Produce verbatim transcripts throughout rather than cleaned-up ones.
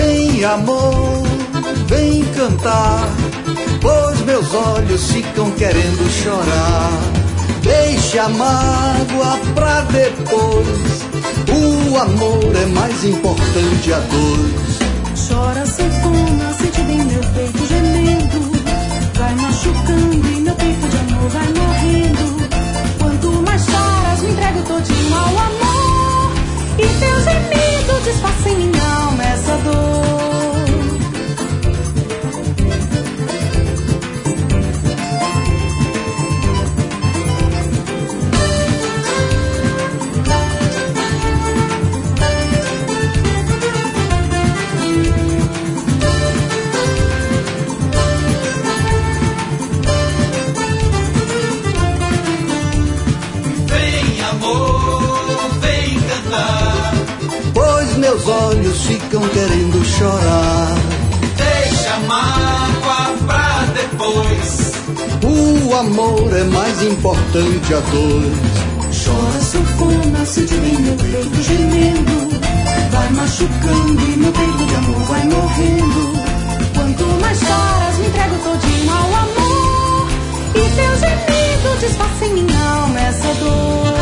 Vem amor, vem cantar, pois meus olhos ficam querendo chorar. Deixa a mágoa pra depois, o amor é mais importante a dois. Chora sanfona, sente bem meu peito gemendo, vai machucando e meu peito de amor vai morrendo. Quanto mais choras, me entrego todinho ao amor, e teu gemido desfaça em minha alma essa dor. Meus olhos ficam querendo chorar. Deixa a mágoa pra depois, o amor é mais importante a dois. Chora sanfona, sente bem meu peito gemendo, vai machucando e meu peito de amor vai morrendo. Quanto mais choras, me entrego todinho ao amor, e teu gemido desfaça em minha alma essa dor.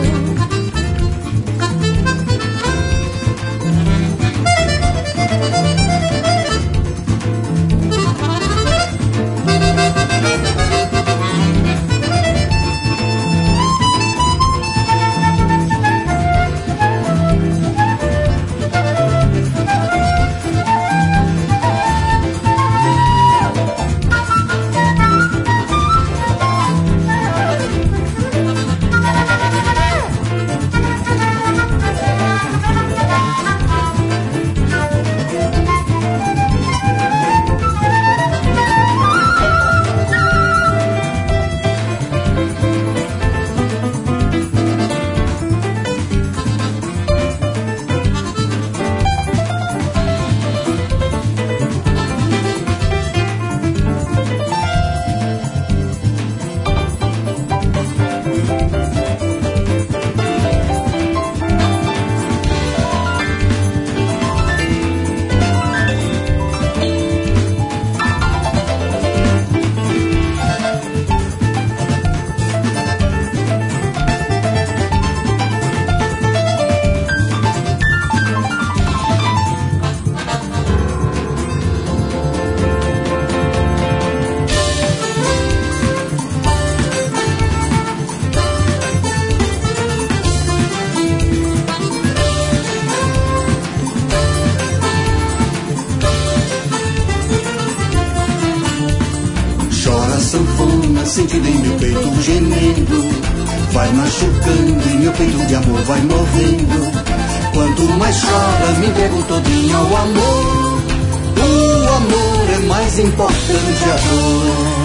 Sentido em meu peito gemendo, vai machucando e meu peito de amor vai morrendo. Quanto mais chora, me entrego todinho ao amor, o amor é mais importante a dor.